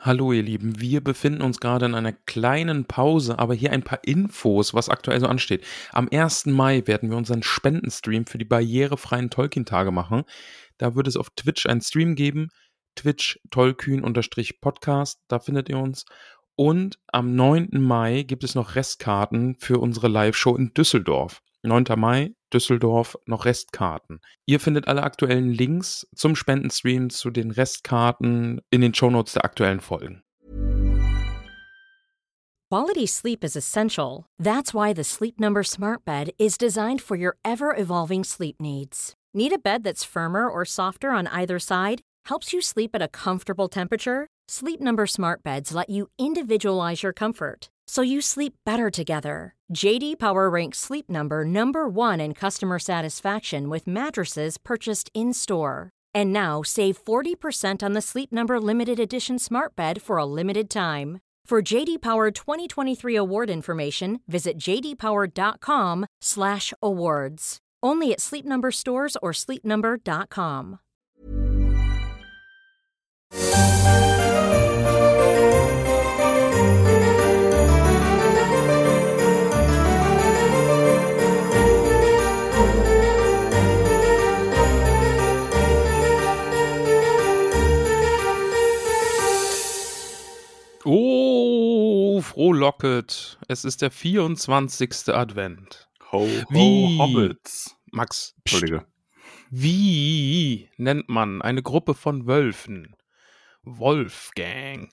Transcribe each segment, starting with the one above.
Hallo ihr Lieben, wir befinden uns gerade in einer kleinen Pause, aber hier ein paar Infos, was aktuell so ansteht. Am 1. Mai werden wir unseren Spendenstream für die barrierefreien Tolkien-Tage machen. Da wird es auf Twitch einen Stream geben, Twitch Tollkühn-Podcast, da findet ihr uns. Und am 9. Mai gibt es noch Restkarten für unsere Live-Show in Düsseldorf. 9. Mai, Düsseldorf, noch Restkarten. Ihr findet alle aktuellen Links zum Spendenstream, zu den Restkarten in den Shownotes der aktuellen Folgen. Quality sleep is essential. That's why the Sleep Number Smart Bed is designed for your ever-evolving sleep needs. Need a bed that's firmer or softer on either side? Helps you sleep at a comfortable temperature? Sleep Number Smart Beds let you individualize your comfort, so you sleep better together. JD Power ranks Sleep Number number 1 in customer satisfaction with mattresses purchased in-store. And now save 40% on the Sleep Number Limited Edition Smart Bed for a limited time. For JD Power 2023 award information, visit jdpower.com/awards. Only at Sleep Number stores or sleepnumber.com. Oh, frohlocket. Es ist der 24. Advent. Ho, Wie? Hobbits. Max, Entschuldige. wie nennt man eine Gruppe von Wölfen? Wolfgang.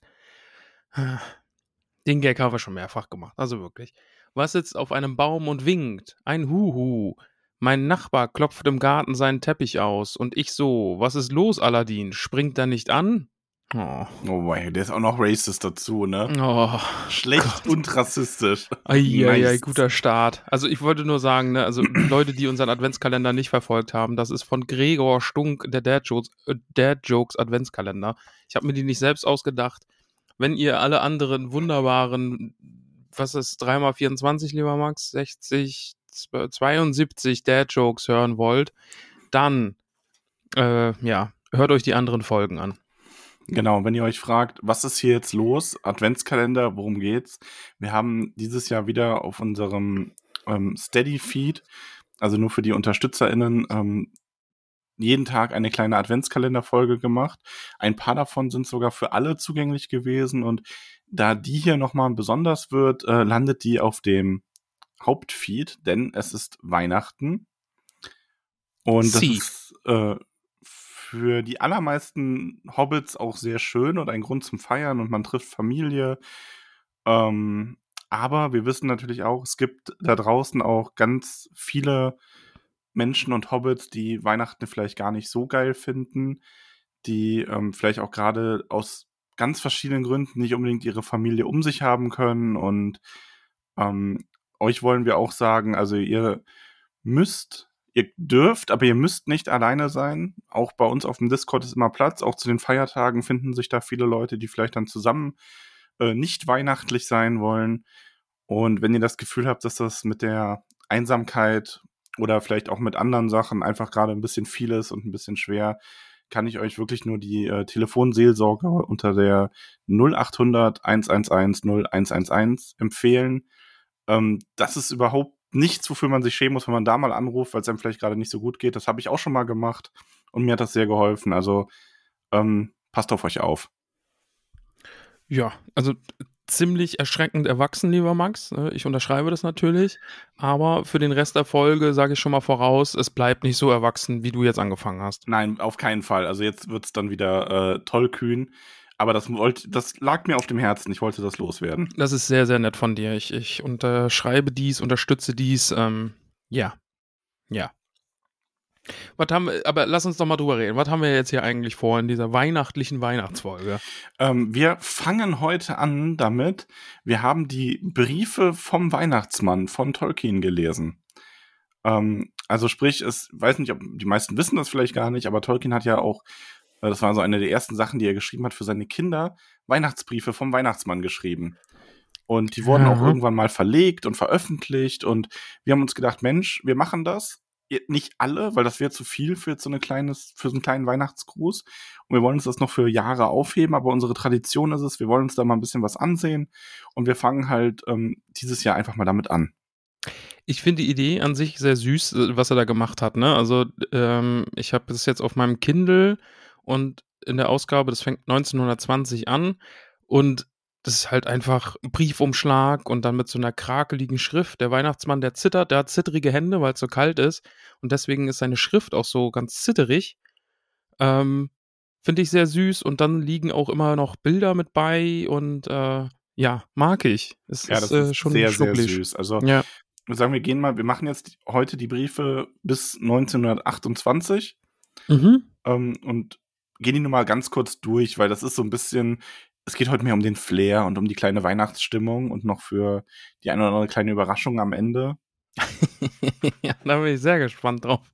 Den Gag haben wir schon mehrfach gemacht, also wirklich. Was sitzt auf einem Baum und winkt? Ein Huhu. Mein Nachbar klopft im Garten seinen Teppich aus und ich so, was ist los, Aladdin? Springt er nicht an? Oh. Oh boy, der ist auch noch racist dazu, ne? Oh, Schlecht und rassistisch. Eieiei, Nice. guter Start. Also ich wollte nur sagen, ne, also Leute, die unseren Adventskalender nicht verfolgt haben, das ist von Gregor Stunk, der Dad Jokes Adventskalender. Ich habe mir die nicht selbst ausgedacht. Wenn ihr alle anderen wunderbaren, was ist 3x24, lieber Max, 60, 72 Dad Jokes hören wollt, dann, hört euch die anderen Folgen an. Genau, wenn ihr euch fragt, was ist hier jetzt los? Adventskalender, worum geht's? Wir haben dieses Jahr wieder auf unserem Steady-Feed, also nur für die UnterstützerInnen, jeden Tag eine kleine Adventskalenderfolge gemacht. Ein paar davon sind sogar für alle zugänglich gewesen und da die hier nochmal besonders wird, landet die auf dem Hauptfeed, denn es ist Weihnachten. Und das ist für die allermeisten Hobbits auch sehr schön und ein Grund zum Feiern und man trifft Familie. Aber wir wissen natürlich auch, es gibt da draußen auch ganz viele Menschen und Hobbits, die Weihnachten vielleicht gar nicht so geil finden, die vielleicht auch gerade aus ganz verschiedenen Gründen nicht unbedingt ihre Familie um sich haben können. Und euch wollen wir auch sagen, also ihr dürft, aber ihr müsst nicht alleine sein. Auch bei uns auf dem Discord ist immer Platz. Auch zu den Feiertagen finden sich da viele Leute, die vielleicht dann zusammen nicht weihnachtlich sein wollen. Und wenn ihr das Gefühl habt, dass das mit der Einsamkeit oder vielleicht auch mit anderen Sachen einfach gerade ein bisschen viel ist und ein bisschen schwer, kann ich euch wirklich nur die Telefonseelsorge unter der 0800 111 0111 empfehlen. Das ist überhaupt nichts, wofür man sich schämen muss, wenn man da mal anruft, weil es einem vielleicht gerade nicht so gut geht. Das habe ich auch schon mal gemacht und mir hat das sehr geholfen. Also passt auf euch auf. Ja, also ziemlich erschreckend erwachsen, lieber Max. Ich unterschreibe das natürlich. Aber für den Rest der Folge sage ich schon mal voraus, es bleibt nicht so erwachsen, wie du jetzt angefangen hast. Nein, auf keinen Fall. Also jetzt wird es dann wieder tollkühn. Aber das lag mir auf dem Herzen. Ich wollte das loswerden. Das ist sehr, sehr nett von dir. Ich unterschreibe dies, unterstütze dies. Ja. Aber lass uns doch mal drüber reden. Was haben wir jetzt hier eigentlich vor in dieser weihnachtlichen Weihnachtsfolge? Wir fangen heute an damit, wir haben die Briefe vom Weihnachtsmann von Tolkien gelesen. Also sprich, weiß nicht, ob die meisten wissen das vielleicht gar nicht, aber Tolkien hat ja auch, das war so eine der ersten Sachen, die er geschrieben hat für seine Kinder, Weihnachtsbriefe vom Weihnachtsmann geschrieben. Und die wurden auch irgendwann mal verlegt und veröffentlicht und wir haben uns gedacht, Mensch, wir machen das. nicht alle, weil das wäre zu viel für so einen kleinen Weihnachtsgruß. Und wir wollen uns das noch für Jahre aufheben, aber unsere Tradition ist es, wir wollen uns da mal ein bisschen was ansehen. Und wir fangen halt dieses Jahr einfach mal damit an. Ich finde die Idee an sich sehr süß, was er da gemacht hat, ne? Also, ich habe das jetzt auf meinem Kindle und in der Ausgabe, das fängt 1920 an und das ist halt einfach 'n Briefumschlag und dann mit so 'ner krakeligen Schrift. Der Weihnachtsmann, der zittert, der hat zittrige Hände, weil's so kalt ist und deswegen ist seine Schrift auch so ganz zitterig. Finde ich sehr süß und dann liegen auch immer noch Bilder mit bei und, ja, mag ich. Es Ja, ist, das ist schon sehr, sehr schnucklig. süß. Also, Ja. ich würde sagen, wir machen jetzt heute die Briefe bis 1928 Mhm. und gehen die nur mal ganz kurz durch, weil das ist so ein bisschen es geht heute mehr um den Flair und um die kleine Weihnachtsstimmung und noch für die eine oder andere kleine Überraschung am Ende. Ja, da bin ich sehr gespannt drauf.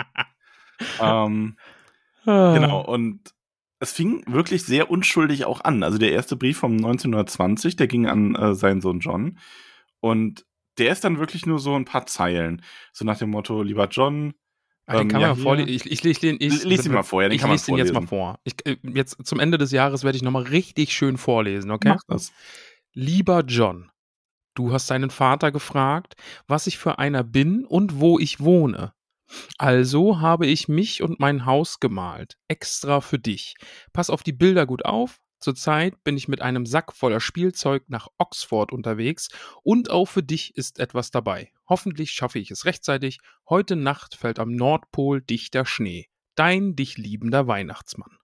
Ähm, genau, Ah. und es fing wirklich sehr unschuldig auch an. Also, der erste Brief vom 1920, der ging an, seinen Sohn John und der ist dann wirklich nur so ein paar Zeilen, so nach dem Motto: „Lieber John, Den kann ja man ja vorle hier“ ich lese den lies ihn mal vor, ja, den ich kann man lese den jetzt mal vorlesen. vor. Jetzt zum Ende des Jahres werde ich noch mal richtig schön vorlesen, okay? Mach das. Lieber John, du hast deinen Vater gefragt, was ich für einer bin und wo ich wohne. Also habe ich mich und mein Haus gemalt, extra für dich. Pass auf die Bilder gut auf. Zurzeit bin ich mit einem Sack voller Spielzeug nach Oxford unterwegs und auch für dich ist etwas dabei. Hoffentlich schaffe ich es rechtzeitig. Heute Nacht fällt am Nordpol dichter Schnee. Dein dich liebender Weihnachtsmann.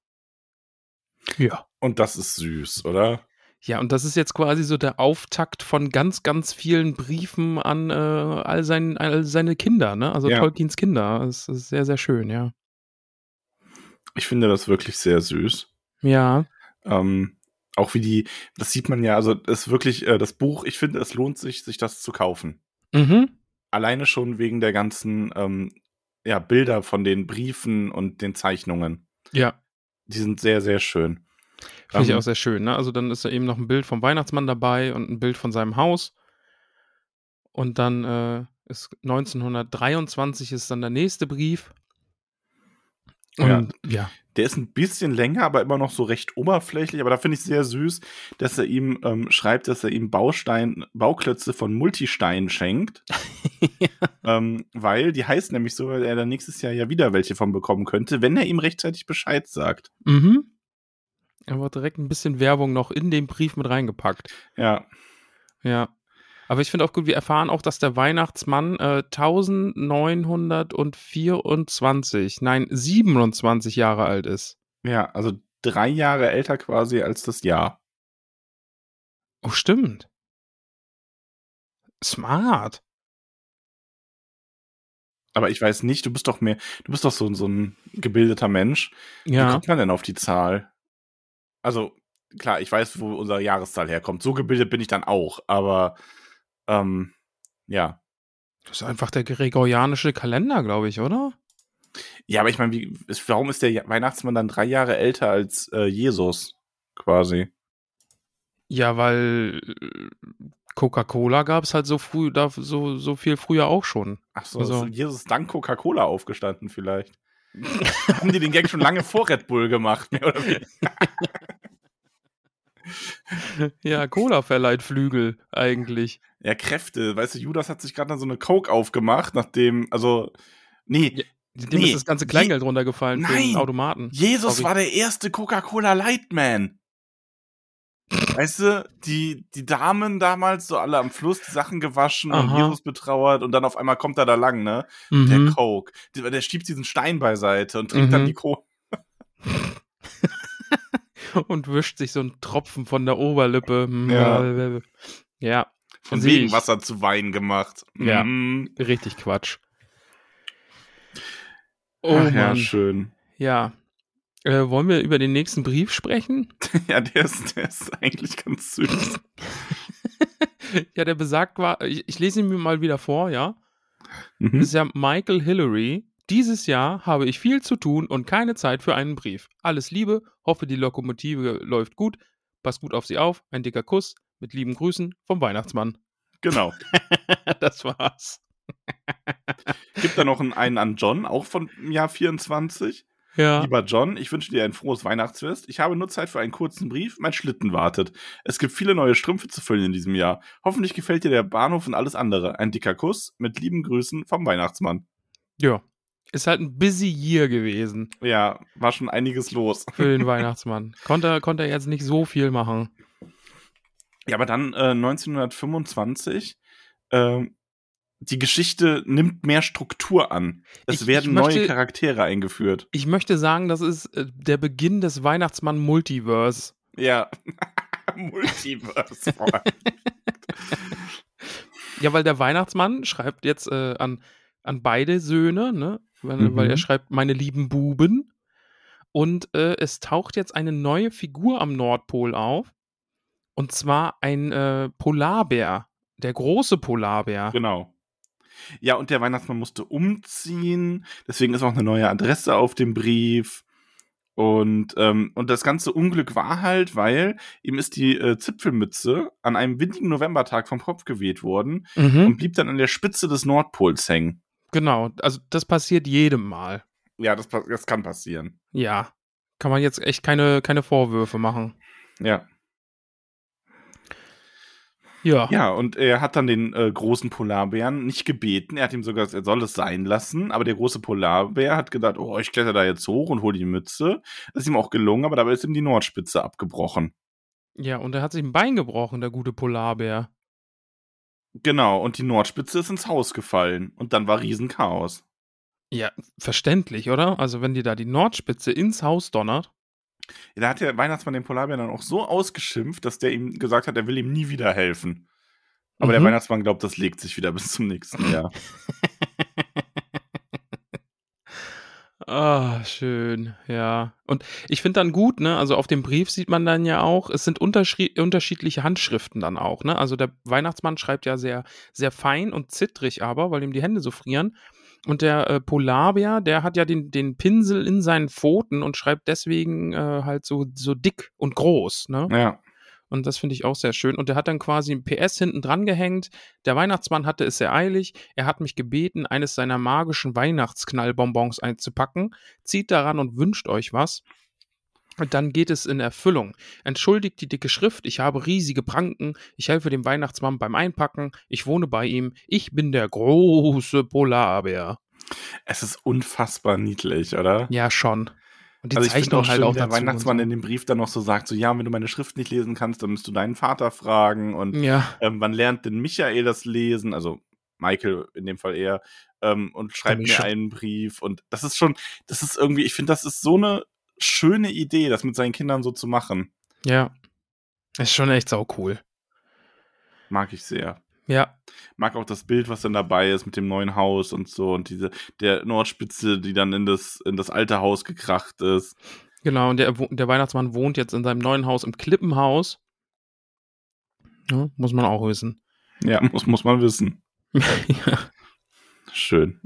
Ja. Und das ist süß, oder? Ja, und das ist jetzt quasi so der Auftakt von ganz, ganz vielen Briefen an all seine Kinder, ne? Also Ja, Tolkiens Kinder. Das ist sehr, sehr schön, ja. ich finde das wirklich sehr süß. Ja. Ähm, auch das sieht man ja, also, es ist wirklich, das Buch ich finde, es lohnt sich das zu kaufen. Mhm. Alleine schon wegen der ganzen, ja, Bilder von den Briefen und den Zeichnungen. Ja, Die sind sehr, sehr schön. finde ich auch sehr schön, ne? Also, dann ist da eben noch 'n Bild vom Weihnachtsmann dabei und 'n Bild von seinem Haus. Und dann, ist 1923 ist dann der nächste Brief. Ja, Und ja. der ist ein bisschen länger, aber immer noch so recht oberflächlich. Aber da finde ich sehr süß, dass er ihm, schreibt, dass er ihm Bauklötze von Multistein schenkt. Weil die heißen nämlich so, weil er dann nächstes Jahr ja wieder welche von bekommen könnte, wenn er ihm rechtzeitig Bescheid sagt. Mhm. Aber direkt 'n bisschen Werbung noch in den Brief mit reingepackt. Ja, Ja. Aber ich finde auch gut, wir erfahren auch, dass der Weihnachtsmann, 1924, nein, 27 Jahre alt ist. ja, also 3 Jahre älter quasi als das Jahr. Oh, stimmt. Smart. Aber ich weiß nicht, du bist doch so ein gebildeter Mensch. Wie Ja. kommt man denn auf die Zahl? Also, klar, ich weiß, wo unsere Jahreszahl herkommt. So gebildet bin ich dann auch, aber, ja. Das ist einfach der gregorianische Kalender, glaube ich, oder? Ja, aber ich meine, warum ist der Weihnachtsmann dann 3 Jahre älter als, Jesus quasi? Ja, weil Coca-Cola gab's halt so viel früher auch schon. Ach so, ist Also Jesus dank Coca-Cola aufgestanden vielleicht? Haben die den Gag schon lange vor Red Bull gemacht, mehr oder weniger? ja, Cola verleiht Flügel eigentlich. Ja, Kräfte. Weißt du, Judas hat sich gerade so eine Coke aufgemacht, nachdem ne, Ja, dem ist ne, das ganze Kleingeld runtergefallen für den nein! Automaten. Jesus Sorry. war der erste Coca-Cola Lightman. Weißt du, die Damen damals so alle am Fluss die Sachen gewaschen und Aha. Jesus betrauert und dann auf einmal kommt er da lang, ne? Mit der Mhm. Coke. Der schiebt diesen Stein beiseite und trinkt dann die Mhm. Coke. Und wischt sich so 'n Tropfen von der Oberlippe. Ja, Ja, von sehe wegen ich. Wasser zu Wein gemacht. Ja, Mhm. richtig Quatsch. Oh Ach ja, Mann. schön. Ja. Wollen wir über den nächsten Brief sprechen? Ja, der ist eigentlich ganz süß. Ja, der besagt ich lese ihn mir mal wieder vor, ja? Das ist Mhm. ja Michael Hillary. Dieses Jahr habe ich viel zu tun und keine Zeit für einen Brief. Alles Liebe, hoffe die Lokomotive läuft gut. Pass gut auf sie auf. Ein dicker Kuss. Mit lieben Grüßen vom Weihnachtsmann. Genau. Das war's. Gibt da noch einen an John, auch von im Jahr 24. Ja. Lieber John, ich wünsche dir ein frohes Weihnachtsfest. Ich habe nur Zeit für einen kurzen Brief. Mein Schlitten wartet. Es gibt viele neue Strümpfe zu füllen in diesem Jahr. Hoffentlich gefällt dir der Bahnhof und alles andere. Ein dicker Kuss mit lieben Grüßen vom Weihnachtsmann. Ja. Ist halt ein busy year gewesen Ja, war schon einiges los. für den Weihnachtsmann. Konnte er jetzt nicht so viel machen. Ja, aber dann 1925, die Geschichte nimmt mehr Struktur an. Es werden neue Charaktere eingeführt. Ich möchte sagen, das ist der Beginn des Weihnachtsmann-Multiverse. Ja, Multiverse vor allem. Ja, weil der Weihnachtsmann schreibt jetzt an beide Söhne, ne? Weil er schreibt, meine lieben Buben. Und es taucht jetzt eine neue Figur am Nordpol auf. Und zwar ein Polarbär. Der große Polarbär. Genau. Ja, und der Weihnachtsmann musste umziehen. Deswegen ist auch eine neue Adresse auf dem Brief. Und das ganze Unglück war halt, weil ihm ist die Zipfelmütze an einem windigen Novembertag vom Kopf geweht worden und blieb dann an der Spitze des Nordpols hängen. Genau, also das passiert jedem Mal. Ja, das kann passieren. Ja, kann man jetzt echt keine Vorwürfe machen. Ja. Ja. Ja, und er hat dann den großen Polarbären nicht gebeten. Er hat ihm sogar gesagt, er soll es sein lassen. Aber der große Polarbär hat gedacht, oh, ich kletter da jetzt hoch und hole die Mütze. Das ist ihm auch gelungen, aber dabei ist ihm die Nordspitze abgebrochen. Ja, und er hat sich ein Bein gebrochen, der gute Polarbär. Genau, und die Nordspitze ist ins Haus gefallen. Und dann war Riesenchaos. Ja, verständlich, oder? Also wenn dir da die Nordspitze ins Haus donnert. Ja, da hat der Weihnachtsmann den Polarbären dann auch so ausgeschimpft, dass der ihm gesagt hat, er will ihm nie wieder helfen. Aber der Weihnachtsmann glaubt, das legt sich wieder bis zum nächsten Jahr. Ah, schön, ja. Und ich finde dann gut, ne, also auf dem Brief sieht man dann ja auch, es sind unterschiedliche Handschriften dann auch, ne? Also der Weihnachtsmann schreibt ja sehr, sehr fein und zittrig aber, weil ihm die Hände so frieren. Und der Polarbär, der hat ja den Pinsel in seinen Pfoten und schreibt deswegen halt so dick und groß, ne? Ja. Und das finde ich auch sehr schön. Und der hat dann quasi ein PS hinten dran gehängt. Der Weihnachtsmann hatte es sehr eilig. Er hat mich gebeten, eines seiner magischen Weihnachtsknallbonbons einzupacken. Zieht daran und wünscht euch was. Und dann geht es in Erfüllung. Entschuldigt die dicke Schrift, ich habe riesige Pranken, ich helfe dem Weihnachtsmann beim Einpacken, ich wohne bei ihm, ich bin der große Polarbär. Es ist unfassbar niedlich, oder? Ja, schon. Und die also Zeichnung auch halt schön, auch der dazu. Weihnachtsmann in dem Brief dann noch so sagt, so ja, wenn du meine Schrift nicht lesen kannst, dann musst du deinen Vater fragen. Und ja. Wann lernt denn Michael das lesen? Also Michael in dem Fall eher. Und schreibt mir einen Brief. Und das ist irgendwie, ich finde, das ist so eine schöne Idee, das mit seinen Kindern so zu machen. Ja. Ist schon echt sau cool. Mag ich sehr. Ja. Mag auch das Bild, was dann dabei ist mit dem neuen Haus und so und der Nordspitze, die dann in das alte Haus gekracht ist. Genau, und der Weihnachtsmann wohnt jetzt in seinem neuen Haus im Klippenhaus. Ja, muss man auch wissen. Ja, muss man wissen. Ja. Schön.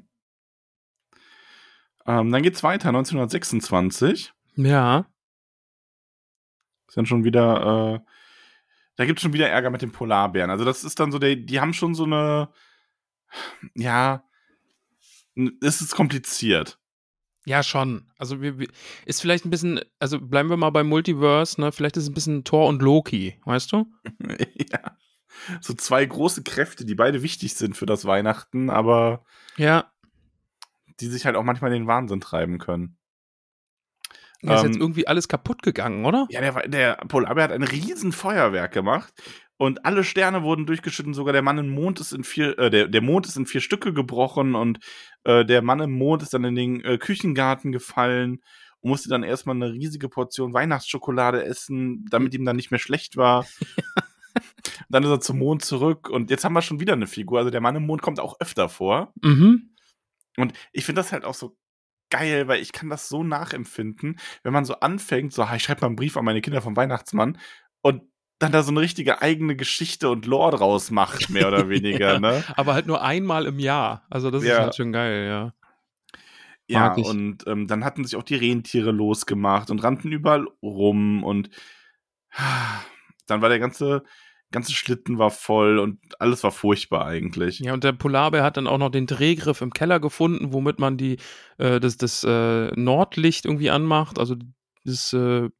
Dann geht's weiter, 1926. Ja. Ist dann schon wieder, da gibt's schon wieder Ärger mit den Polarbären. Also das ist dann so, die haben schon so eine, ja, es ist kompliziert. Ja, schon. Also ist vielleicht ein bisschen, also bleiben wir mal beim Multiverse, ne? Vielleicht ist es ein bisschen Thor und Loki, weißt du? Ja. So zwei große Kräfte, die beide wichtig sind für das Weihnachten, aber ja, die sich halt auch manchmal in den Wahnsinn treiben können. Ja, ist jetzt irgendwie alles kaputt gegangen, oder? Ja, der Polarbär hat ein riesen Feuerwerk gemacht und alle Sterne wurden durchgeschüttet, sogar der Mann im Mond ist der Mond ist in 4 Stücke gebrochen und der Mann im Mond ist dann in den Küchengarten gefallen und musste dann erstmal eine riesige Portion Weihnachtsschokolade essen, damit ihm dann nicht mehr schlecht war. Dann ist er zum Mond zurück und jetzt haben wir schon wieder eine Figur. Also der Mann im Mond kommt auch öfter vor. Mhm. Und ich finde das halt auch so geil, weil ich kann das so nachempfinden, wenn man so anfängt, so, ich schreibe mal einen Brief an meine Kinder vom Weihnachtsmann und dann da so eine richtige eigene Geschichte und Lore draus macht, mehr oder weniger, ja, ne? Aber halt nur einmal im Jahr. Also das ist halt schon geil, ja. Ja, und dann hatten sich auch die Rentiere losgemacht und rannten überall rum und dann war der ganze ganze Schlitten war voll und alles war furchtbar eigentlich. Ja, und der Polarbär hat dann auch noch den Drehgriff im Keller gefunden, womit man das Nordlicht irgendwie anmacht, also das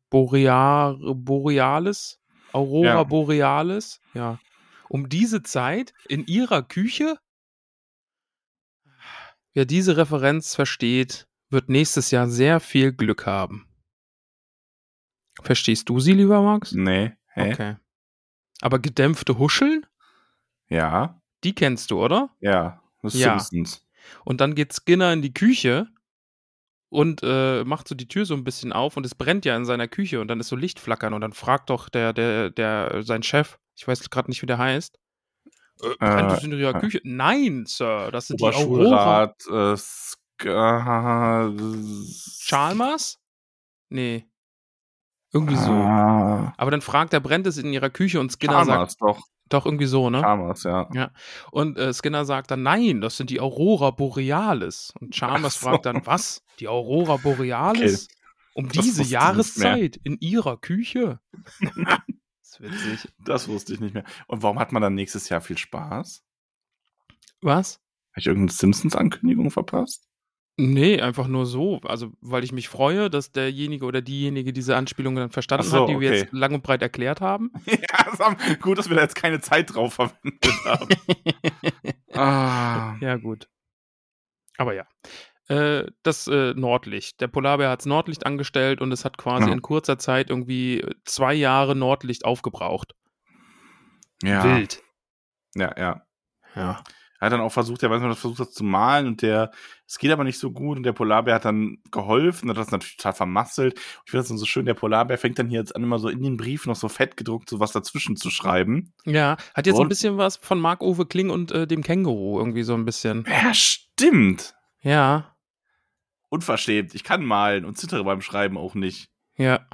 Borealis, Aurora Ja. Borealis, ja. Um diese Zeit in ihrer Küche, wer diese Referenz versteht, wird nächstes Jahr sehr viel Glück haben. Verstehst du sie, lieber Max? Nee, hä? Okay. Aber gedämpfte Huscheln, Ja, die kennst du, oder? ja, das ist Ja. Simpsons. Und dann geht Skinner in die Küche und macht so die Tür so ein bisschen auf und es brennt ja in seiner Küche und dann ist so Lichtflackern und dann fragt doch sein Chef, ich weiß gerade nicht, wie der heißt, brennt es in ihrer Küche? Nein, Sir, das sind die Aurora. Oberschulrat, Chalmers? Nee. Irgendwie so. Aber dann fragt er, brennt es in ihrer Küche und Skinner Chalmers, sagt, doch irgendwie so, ne? Chalmers, ja. Ja. Und Skinner sagt dann, nein, das sind die Aurora Borealis. Und Chalmers Ach so. fragt dann, was? Die Aurora Borealis? Um Das diese wusste ich nicht Jahreszeit in ihrer Küche? Das ist witzig. Das wusste ich nicht mehr. Und warum hat man dann nächstes Jahr viel Spaß? Was? Habe ich irgendeine Simpsons-Ankündigung verpasst? Nee, einfach nur so. Also, weil ich mich freue, dass derjenige oder diejenige diese Anspielung dann verstanden Ach so, hat, die wir okay. jetzt lang und breit erklärt haben. Ja, gut, dass wir da jetzt keine Zeit drauf verwendet haben. Ja, gut. Aber ja. Das Nordlicht. Der Polarbär hat das Nordlicht angestellt und es hat quasi in kurzer Zeit irgendwie 2 Jahre Nordlicht aufgebraucht. Ja. Wild. Ja. Ja. Er hat dann auch versucht, das zu malen und es geht aber nicht so gut und der Polarbär hat dann geholfen, hat das natürlich total vermasselt. Ich finde das dann so schön, der Polarbär fängt dann hier jetzt an, immer so in den Brief noch so fett gedruckt, so was dazwischen zu schreiben. Ja, hat jetzt ein bisschen was von Marc-Uwe Kling und dem Känguru irgendwie so ein bisschen. Ja, stimmt. Ja. Unverschämt. Ich kann malen und zittere beim Schreiben auch nicht. Ja.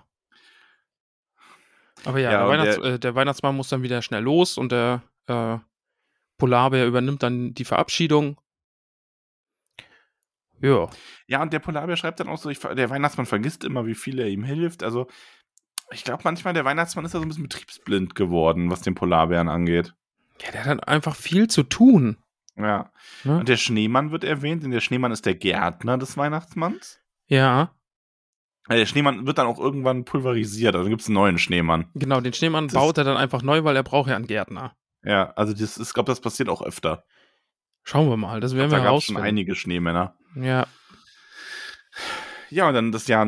Aber ja, Ja, der Weihnachtsmann muss dann wieder schnell los und der Polarbär übernimmt dann die Verabschiedung. Ja. Ja, und der Polarbär schreibt dann auch so, der Weihnachtsmann vergisst immer, wie viel er ihm hilft. Also, ich glaube manchmal, der Weihnachtsmann ist da so ein bisschen betriebsblind geworden, was den Polarbären angeht. Ja, der hat einfach viel zu tun. Ja. Ne? Und der Schneemann wird erwähnt, denn der Schneemann ist der Gärtner des Weihnachtsmanns. Ja. Der Schneemann wird dann auch irgendwann pulverisiert, also gibt es einen neuen Schneemann. Genau, den Schneemann baut er dann einfach neu, weil er braucht ja einen Gärtner. Ja, also ich glaube, das passiert auch öfter. Schauen wir mal, das werden wir herausfinden. Da gab es schon einige Schneemänner. Ja. Ja, und dann das Jahr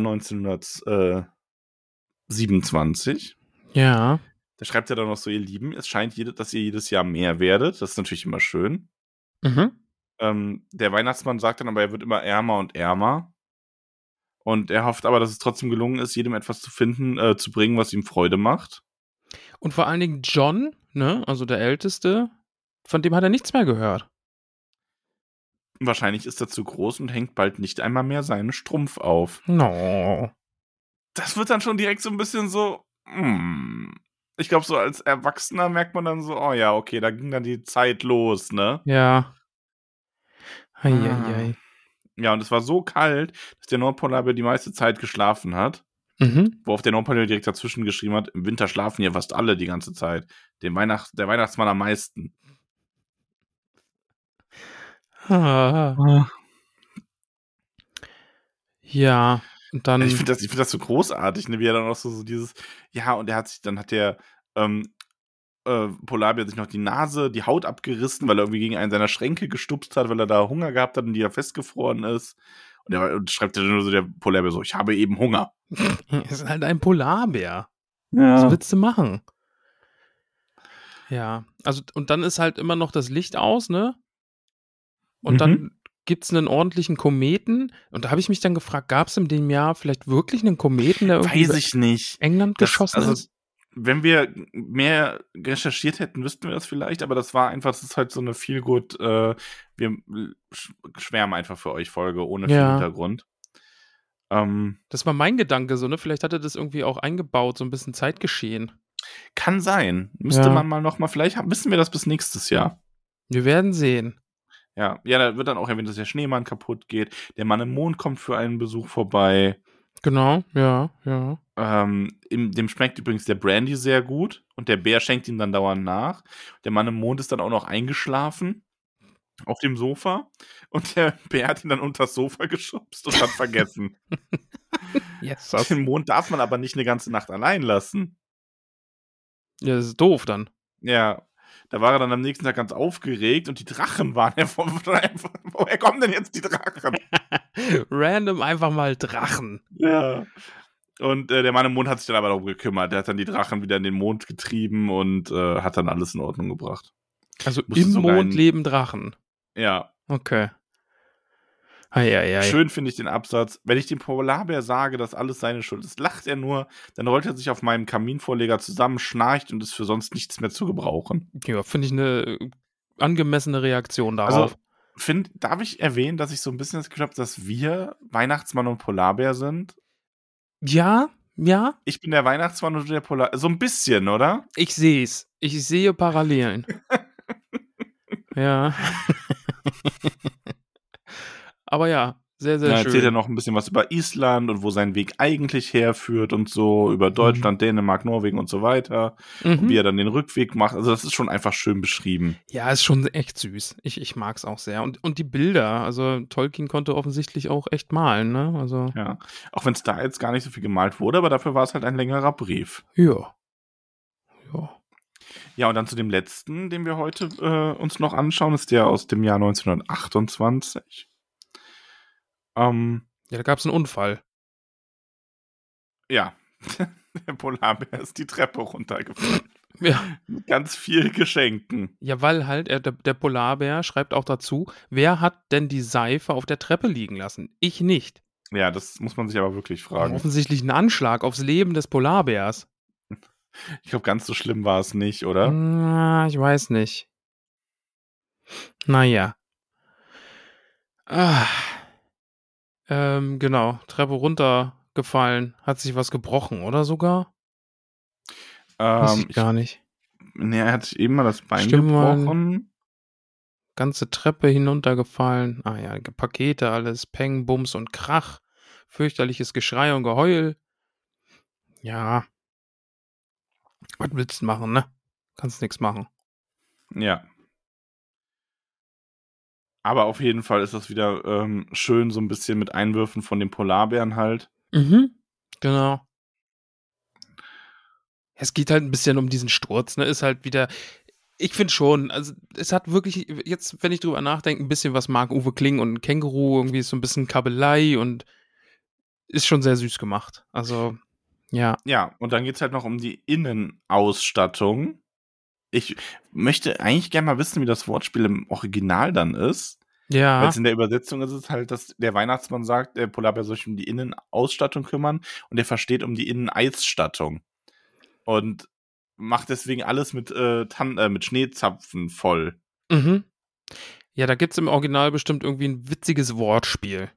1927. Ja. Da schreibt er dann noch so, ihr Lieben, es scheint, dass ihr jedes Jahr mehr werdet. Das ist natürlich immer schön. Mhm. Der Weihnachtsmann sagt dann aber, er wird immer ärmer und ärmer. Und er hofft aber, dass es trotzdem gelungen ist, jedem etwas zu bringen, was ihm Freude macht. Und vor allen Dingen John, ne, also der Älteste, von dem hat er nichts mehr gehört. Wahrscheinlich ist er zu groß und hängt bald nicht einmal mehr seinen Strumpf auf. No. Das wird dann schon direkt so ein bisschen so, Ich glaube, so als Erwachsener merkt man dann so, oh ja, okay, da ging dann die Zeit los, ne? Ja. Eieiei. Ja, und es war so kalt, dass der Nordpolarbär die meiste Zeit geschlafen hat. Mhm. Worauf der Nordpolarbär direkt dazwischen geschrieben hat, im Winter schlafen hier fast alle die ganze Zeit. Der Weihnachtsmann am meisten. Ja, und dann. Ich finde das so großartig, ne? Wie er dann auch so dieses, ja, und dann hat der Polarbär sich noch die Haut abgerissen, weil er irgendwie gegen einen seiner Schränke gestupst hat, weil er da Hunger gehabt hat und die ja festgefroren ist. Und schreibt dann nur so der Polarbär so, ich habe eben Hunger. Es ist halt ein Polarbär. Ja. Was willst du machen? Ja, also und dann ist halt immer noch das Licht aus, ne? Und dann gibt's einen ordentlichen Kometen. Und da habe ich mich dann gefragt, gab es in dem Jahr vielleicht wirklich einen Kometen, der irgendwie Weiß ich nicht. England geschossen ist? Wenn wir mehr recherchiert hätten, wüssten wir das vielleicht, aber das ist halt so eine Feelgood, wir schwärmen einfach für euch Folge, ohne viel Hintergrund. Das war mein Gedanke so, ne? Vielleicht hat er das irgendwie auch eingebaut, so ein bisschen Zeitgeschehen. Kann sein. Müsste man mal nochmal, vielleicht wissen wir das bis nächstes Jahr. Wir werden sehen. Ja, da wird dann auch erwähnt, dass der Schneemann kaputt geht. Der Mann im Mond kommt für einen Besuch vorbei. Genau, ja. Dem schmeckt übrigens der Brandy sehr gut und der Bär schenkt ihm dann dauernd nach. Der Mann im Mond ist dann auch noch eingeschlafen auf dem Sofa und der Bär hat ihn dann unters Sofa geschubst und hat vergessen. Yes, Den Mond darf man aber nicht eine ganze Nacht allein lassen. Ja, das ist doof dann. Ja, da war er dann am nächsten Tag ganz aufgeregt und die Drachen waren woher kommen denn jetzt die Drachen? Random einfach mal Drachen. Ja. Und der Mann im Mond hat sich dann aber darum gekümmert. Der hat dann die Drachen wieder in den Mond getrieben und hat dann alles in Ordnung gebracht. Also Musste im sogar Mond leben Drachen. Ja. Okay. Ei. Schön finde ich den Absatz. Wenn ich dem Polarbär sage, dass alles seine Schuld ist, lacht er nur, dann rollt er sich auf meinem Kaminvorleger zusammen, schnarcht und ist für sonst nichts mehr zu gebrauchen. Ja, finde ich eine angemessene Reaktion darauf. Also, darf ich erwähnen, dass ich so ein bisschen das Gefühl habe, dass wir Weihnachtsmann und Polarbär sind? Ja. Ich bin der Weihnachtsmann und du der Polarbär. So ein bisschen, oder? Ich sehe es. Ich sehe Parallelen. Ja. Aber ja, sehr, sehr Dann schön. erzählt er noch ein bisschen was über Island und wo sein Weg eigentlich herführt und so, über Deutschland, Dänemark, Norwegen und so weiter. Und wie er dann den Rückweg macht. Also das ist schon einfach schön beschrieben. Ja, ist schon echt süß. Ich mag es auch sehr. Und die Bilder, also Tolkien konnte offensichtlich auch echt malen, ne? Also. Ja, auch wenn es da jetzt gar nicht so viel gemalt wurde, aber dafür war es halt ein längerer Brief. Ja. Ja, und dann zu dem letzten, den wir heute uns noch anschauen, ist der aus dem Jahr 1928. Ja, da gab es einen Unfall. Ja, der Polarbär ist die Treppe runtergefallen. Ja. Mit ganz viel Geschenken. Ja, weil halt der Polarbär schreibt auch dazu, wer hat denn die Seife auf der Treppe liegen lassen? Ich nicht. Ja, das muss man sich aber wirklich fragen. Offensichtlich ein Anschlag aufs Leben des Polarbärs. Ich glaube, ganz so schlimm war es nicht, oder? Na, ich weiß nicht. Naja. Genau, Treppe runtergefallen, hat sich was gebrochen, oder sogar? Weiß ich gar nicht. Nee, er hat sich eben mal das Bein Stimmt, gebrochen. Ganze Treppe hinuntergefallen. Ah ja, Pakete, alles, Peng, Bums und Krach. Fürchterliches Geschrei und Geheul. Ja. Was willst du machen, ne? Kannst nichts machen. Ja. Aber auf jeden Fall ist das wieder schön, so ein bisschen mit Einwürfen von den Polarbären halt. Genau. Es geht halt ein bisschen um diesen Sturz, ne? Ist halt wieder. Ich finde schon, also es hat wirklich, jetzt, wenn ich drüber nachdenke, ein bisschen was Marc-Uwe Kling und ein Känguru, irgendwie ist so ein bisschen Kabelei und ist schon sehr süß gemacht. Also, ja. Ja, und dann geht's halt noch um die Innenausstattung. Ich möchte eigentlich gerne mal wissen, wie das Wortspiel im Original dann ist. Ja. Weil es in der Übersetzung ist es halt, dass der Weihnachtsmann sagt, der Polarbär soll sich um die Innenausstattung kümmern und der versteht um die Inneneisstattung. Und macht deswegen alles mit Schneezapfen voll. Ja, da gibt's im Original bestimmt irgendwie ein witziges Wortspiel.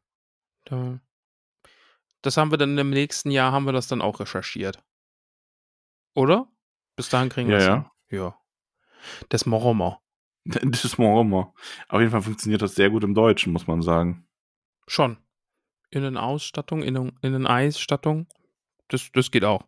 Das haben wir dann im nächsten Jahr, haben wir das dann auch recherchiert. Oder? Bis dahin kriegen wir es hin. Ja. Das Moromo. Das Moromo. Auf jeden Fall funktioniert das sehr gut im Deutschen, muss man sagen. Schon. Innenausstattung, Inneneisstattung, das geht auch.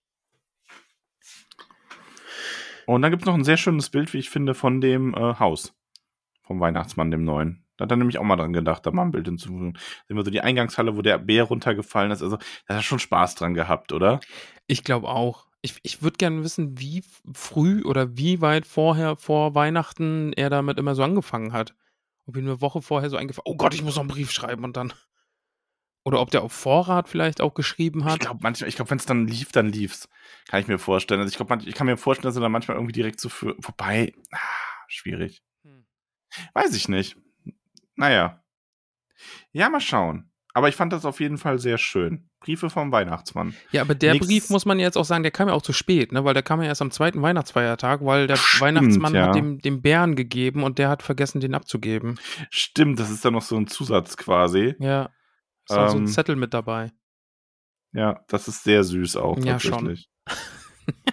Und dann gibt es noch ein sehr schönes Bild, wie ich finde, von dem Haus. Vom Weihnachtsmann, dem neuen. Da hat er nämlich auch mal dran gedacht, da mal ein Bild hinzufügen. Sehen wir so die Eingangshalle, wo der Bär runtergefallen ist. Also, da hat er schon Spaß dran gehabt, oder? Ich glaube auch. Ich würde gerne wissen, wie früh oder wie weit vorher, vor Weihnachten, er damit immer so angefangen hat. Ob ihm eine Woche vorher so eingefallen, oh Gott, ich muss noch einen Brief schreiben und dann. Oder ob der auf Vorrat vielleicht auch geschrieben hat. Ich glaube, wenn es dann lief, dann lief's. Kann ich mir vorstellen. Also ich kann mir vorstellen, dass er dann manchmal irgendwie direkt so vorbei. Schwierig. Weiß ich nicht. Naja. Ja, mal schauen. Aber ich fand das auf jeden Fall sehr schön. Briefe vom Weihnachtsmann. Ja, aber der Brief, muss man jetzt auch sagen, der kam ja auch zu spät, ne? Weil der kam ja erst am zweiten Weihnachtsfeiertag, weil der Weihnachtsmann hat dem Bären gegeben und der hat vergessen, den abzugeben. Stimmt, das ist dann noch so ein Zusatz quasi. Ja, ist auch so ein Zettel mit dabei. Ja, das ist sehr süß auch, ja, tatsächlich. Schon.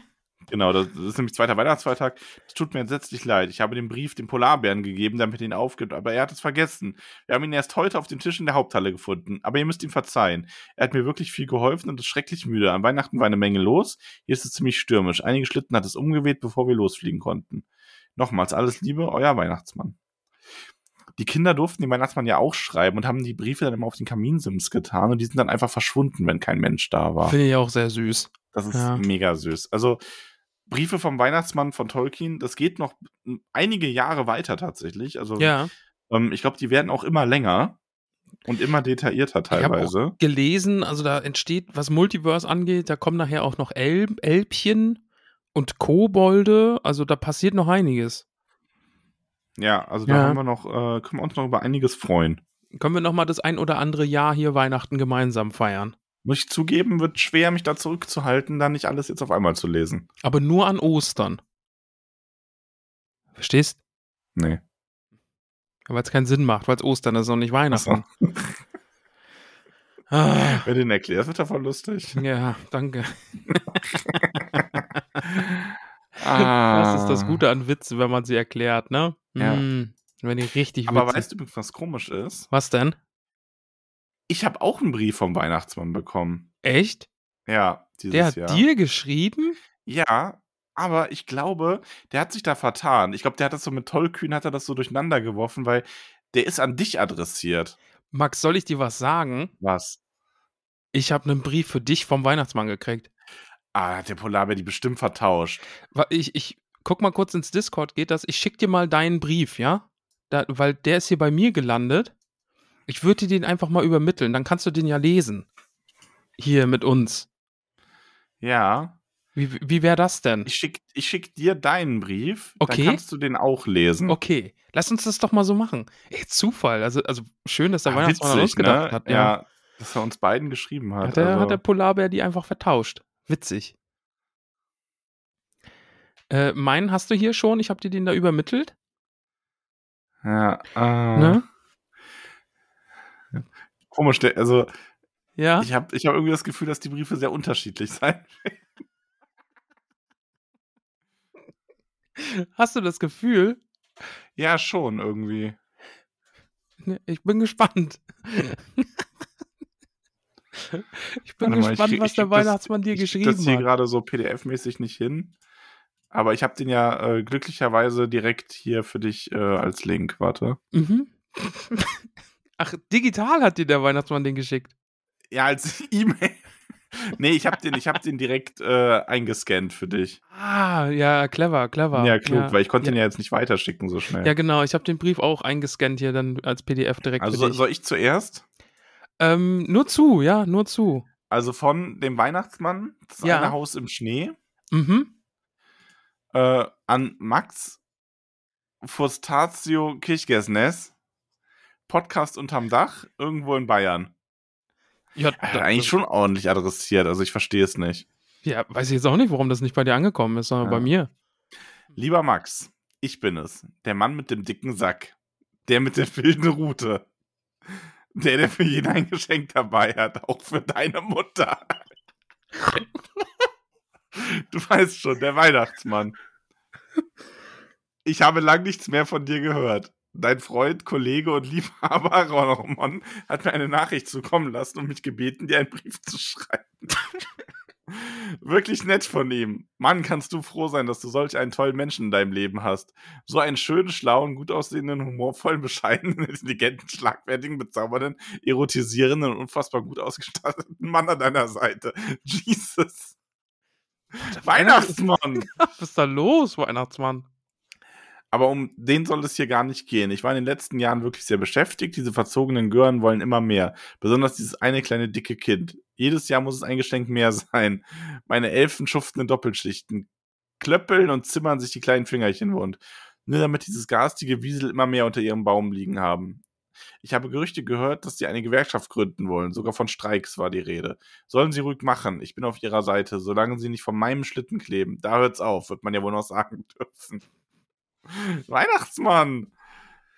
Genau, das ist nämlich zweiter Weihnachtsfeiertag. Es tut mir entsetzlich leid. Ich habe den Brief dem Polarbären gegeben, damit er ihn aufgibt, aber er hat es vergessen. Wir haben ihn erst heute auf dem Tisch in der Haupthalle gefunden, aber ihr müsst ihm verzeihen. Er hat mir wirklich viel geholfen und ist schrecklich müde. An Weihnachten war eine Menge los. Hier ist es ziemlich stürmisch. Einige Schlitten hat es umgeweht, bevor wir losfliegen konnten. Nochmals alles Liebe, euer Weihnachtsmann. Die Kinder durften den Weihnachtsmann ja auch schreiben und haben die Briefe dann immer auf den Kaminsims getan und die sind dann einfach verschwunden, wenn kein Mensch da war. Finde ich auch sehr süß. Das ist Ja. mega süß. Also Briefe vom Weihnachtsmann von Tolkien, das geht noch einige Jahre weiter tatsächlich. Also Ja. ich glaube, die werden auch immer länger und immer detaillierter Ich habe teilweise. auch gelesen, also da entsteht, was Multiverse angeht, da kommen nachher auch noch Elbchen und Kobolde, also da passiert noch einiges. Ja, also da Ja. haben wir noch, können wir uns noch über einiges freuen. Können wir noch mal das ein oder andere Jahr hier Weihnachten gemeinsam feiern. Muss ich zugeben, wird schwer, mich da zurückzuhalten, da nicht alles jetzt auf einmal zu lesen. Aber nur an Ostern. Verstehst? Nee. Weil es keinen Sinn macht, weil es Ostern ist und nicht Weihnachten. Achso. Ah, Wer den erklärt, wird davon lustig. ja, danke. Ah. Das ist das Gute an Witzen, wenn man sie erklärt, ne? Ja. Wenn die richtig Aber witzig. weißt du, was komisch ist? Was denn? Ich habe auch einen Brief vom Weihnachtsmann bekommen. Echt? Ja, Der dieses hat Jahr. dir geschrieben? Ja, aber ich glaube, der hat sich da vertan. Ich glaube, der hat das so mit Tollkühn, hat er das so durcheinander geworfen, weil der ist an dich adressiert. Max, soll ich dir was sagen? Was? Ich habe einen Brief für dich vom Weihnachtsmann gekriegt. Ah, hat der Polarbär die bestimmt vertauscht. Ich guck mal kurz ins Discord, geht das? Ich schick dir mal deinen Brief, ja? Weil der ist hier bei mir gelandet. Ich würde dir den einfach mal übermitteln, dann kannst du den ja lesen. Hier mit uns. Ja. Wie wäre das denn? Ich schick dir deinen Brief, Okay. dann kannst du den auch lesen. Okay, lass uns das doch mal so machen. Ey, Zufall. Also schön, dass der Weihnachtsmann an uns witzig, gedacht ne? hat. Ja, dass er uns beiden geschrieben hat. Hat der Polarbär die einfach vertauscht. Witzig. Meinen hast du hier schon? Ich habe dir den da übermittelt. Ja, Ne? Komisch, also Ja. ich hab irgendwie das Gefühl, dass die Briefe sehr unterschiedlich sein. Hast du das Gefühl? Ja, schon irgendwie. Ich bin gespannt. Ich bin Warte mal, gespannt, was der Weihnachtsmann dir ich krieg geschrieben das hier hat. gerade so PDF-mäßig nicht hin. Aber ich habe den ja glücklicherweise direkt hier für dich als Link. Warte. Mhm. Ach, digital hat dir der Weihnachtsmann den geschickt. Ja, als E-Mail. Nee, ich hab den direkt eingescannt für dich. Ah, ja, clever. Ja, klug, weil ich konnte ja. den ja jetzt nicht weiterschicken so schnell. Ja, genau. Ich habe den Brief auch eingescannt hier dann als PDF direkt Also für dich. soll ich zuerst? Nur zu, ja, nur zu. Also von dem Weihnachtsmann, das Ja. eine Haus im Schnee, Mhm. an Max Fustatio Kirchgesnes, Podcast unterm Dach, irgendwo in Bayern. Ja, Eigentlich schon ordentlich adressiert, also ich verstehe es nicht. Ja, weiß ich jetzt auch nicht, warum das nicht bei dir angekommen ist, sondern Ja. bei mir. Lieber Max, ich bin es. Der Mann mit dem dicken Sack. Der mit der wilden Rute. Der für jeden ein Geschenk dabei hat, auch für deine Mutter. Du weißt schon, der Weihnachtsmann. Ich habe lang nichts mehr von dir gehört. Dein Freund, Kollege und Liebhaber Ron hat mir eine Nachricht zukommen lassen und mich gebeten, dir einen Brief zu schreiben. Wirklich nett von ihm. Mann, kannst du froh sein, dass du solch einen tollen Menschen in deinem Leben hast. So einen schönen, schlauen, gut aussehenden, humorvollen, bescheidenen, intelligenten, schlagfertigen, bezaubernden, erotisierenden und unfassbar gut ausgestatteten Mann an deiner Seite. Jesus. Weihnachtsmann! Was ist da los, Weihnachtsmann? Aber um den soll es hier gar nicht gehen. Ich war in den letzten Jahren wirklich sehr beschäftigt. Diese verzogenen Gören wollen immer mehr. Besonders dieses eine kleine dicke Kind. Jedes Jahr muss es ein Geschenk mehr sein. Meine Elfen schuften in Doppelschichten, klöppeln und zimmern sich die kleinen Fingerchen wund. Nur damit dieses garstige Wiesel immer mehr unter ihrem Baum liegen haben. Ich habe Gerüchte gehört, dass sie eine Gewerkschaft gründen wollen. Sogar von Streiks war die Rede. Sollen sie ruhig machen. Ich bin auf ihrer Seite. Solange sie nicht von meinem Schlitten kleben. Da hört's auf, wird man ja wohl noch sagen dürfen. Weihnachtsmann!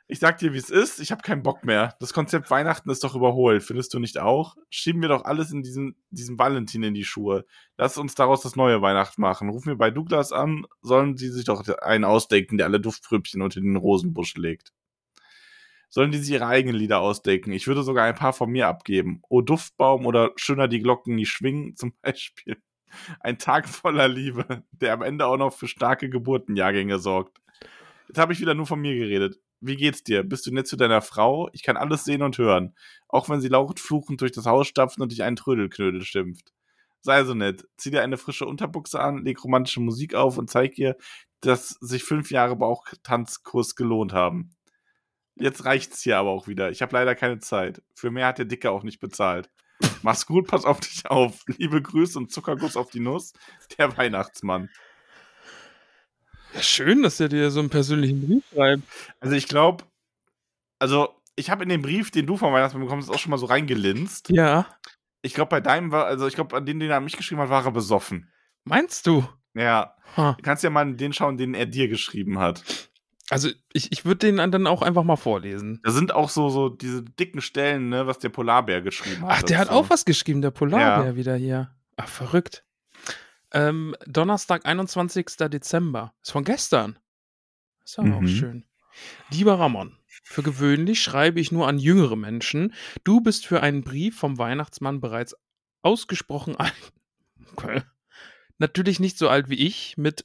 Ich sag dir, wie es ist. Ich habe keinen Bock mehr. Das Konzept Weihnachten ist doch überholt. Findest du nicht auch? Schieben wir doch alles in diesem Valentin in die Schuhe. Lass uns daraus das neue Weihnachten machen. Ruf mir bei Douglas an. Sollen die sich doch einen ausdenken, der alle Duftpröbchen unter den Rosenbusch legt. Sollen die sich ihre eigenen Lieder ausdenken. Ich würde sogar ein paar von mir abgeben. O Duftbaum oder Schöner die Glocken nie schwingen zum Beispiel. Ein Tag voller Liebe, der am Ende auch noch für starke Geburtenjahrgänge sorgt. Jetzt habe ich wieder nur von mir geredet. Wie geht's dir? Bist du nett zu deiner Frau? Ich kann alles sehen und hören. Auch wenn sie laut fluchend durch das Haus stapft und dich einen Trödelknödel schimpft. Sei so nett. Zieh dir eine frische Unterbuchse an, leg romantische Musik auf und zeig ihr, dass sich 5 Jahre Bauchtanzkurs gelohnt haben. Jetzt reicht's hier aber auch wieder. Ich habe leider keine Zeit. Für mehr hat der Dicke auch nicht bezahlt. Mach's gut, pass auf dich auf. Liebe Grüße und Zuckerguss auf die Nuss. Der Weihnachtsmann. Ja, schön, dass er dir so einen persönlichen Brief schreibt. Also ich glaube, ich habe in dem Brief, den du vom Weihnachtsmann bekommen hast, auch schon mal so reingelinst. Ja. Ich glaube, bei deinem ich glaube, an den er an mich geschrieben hat, war er besoffen. Meinst du? Ja. Ha. Du kannst ja mal den schauen, den er dir geschrieben hat. Also ich würde den dann auch einfach mal vorlesen. Da sind auch so diese dicken Stellen, ne, was der Polarbär geschrieben hat. Ach, der hat dazu. auch was geschrieben, der Polarbär wieder hier. Ach, verrückt. Donnerstag, 21. Dezember. Ist von gestern. Ist aber auch schön. Lieber Ramon, für gewöhnlich schreibe ich nur an jüngere Menschen. Du bist für einen Brief vom Weihnachtsmann bereits ausgesprochen alt. Okay. Natürlich nicht so alt wie ich, mit